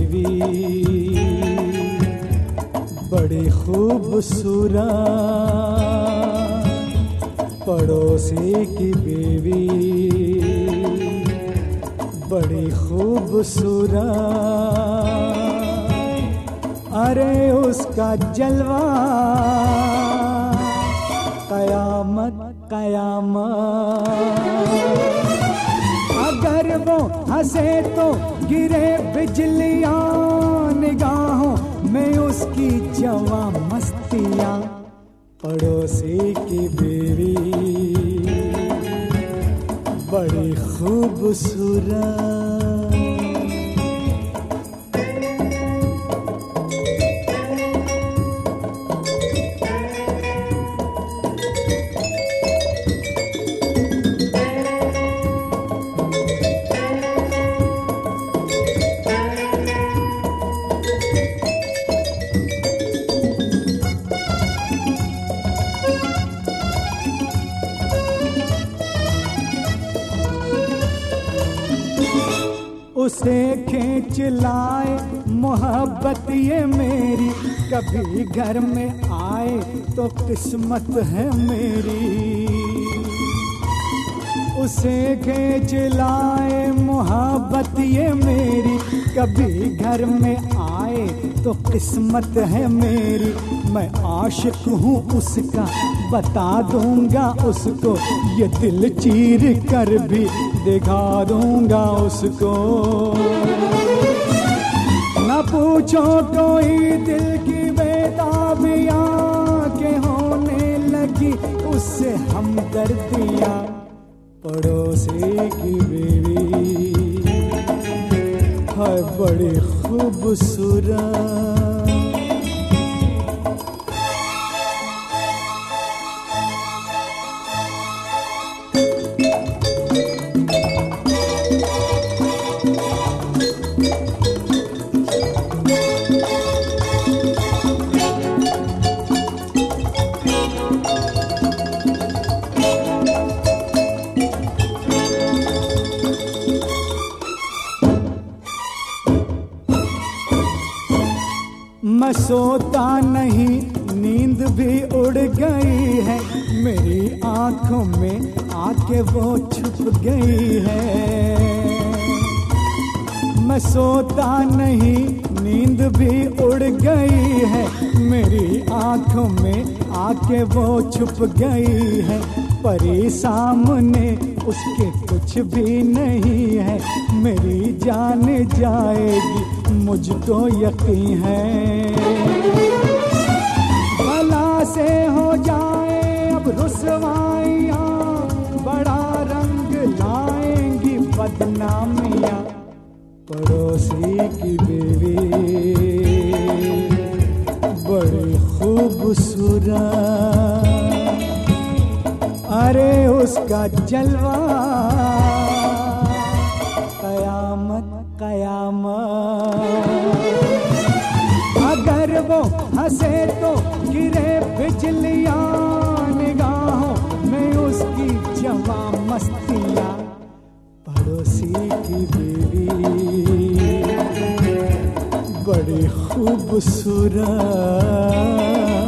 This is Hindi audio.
बीवी बड़ी खूबसूरत, पड़ोसी की बीवी बड़ी खूबसूरत। अरे उसका जलवा कयामत कयामत। अगर वो हंसे तो गिरे बिजलियां निगाहों में उसकी जवां मस्तियां। पड़ोसी की बीवी बड़ी खूबसूरत। उसे खींच लाए मोहब्बत ये मेरी, कभी घर में आए तो किस्मत है मेरी। उसे खींच लाए मोहब्बत ये मेरी, कभी घर में आए तो किस्मत है मेरी। मैं आशिक हूँ उसका, बता दूंगा उसको, ये दिल चीर कर भी दिखा दूंगा उसको। न पूछो कोई दिल की बेताबियां के होने लगी उससे हमदर्दियां। पड़ोसी की बीवी है बड़ी खूबसूरत। मैं सोता नहीं, नींद भी उड़ गई है, मेरी आंखों में आके वो छुप गई है। मैं सोता नहीं, नींद भी उड़ गई है, मेरी आंखों में आके वो छुप गई है। परी सामने उसके कुछ भी नहीं है, मेरी जान जाएगी मुझको यकीन है। भला से हो जाए अब रुसवाइयां, बड़ा रंग लाएंगी बदनामियां। पड़ोसी की बीवी बड़ी खूबसूरत। अरे उसका जलवा कयामत कयामत। अगर वो हंसे तो गिरे बिजलियां निगाहों में उसकी जवां मस्तियां। पड़ोसी की बीवी बड़ी खूबसूरत।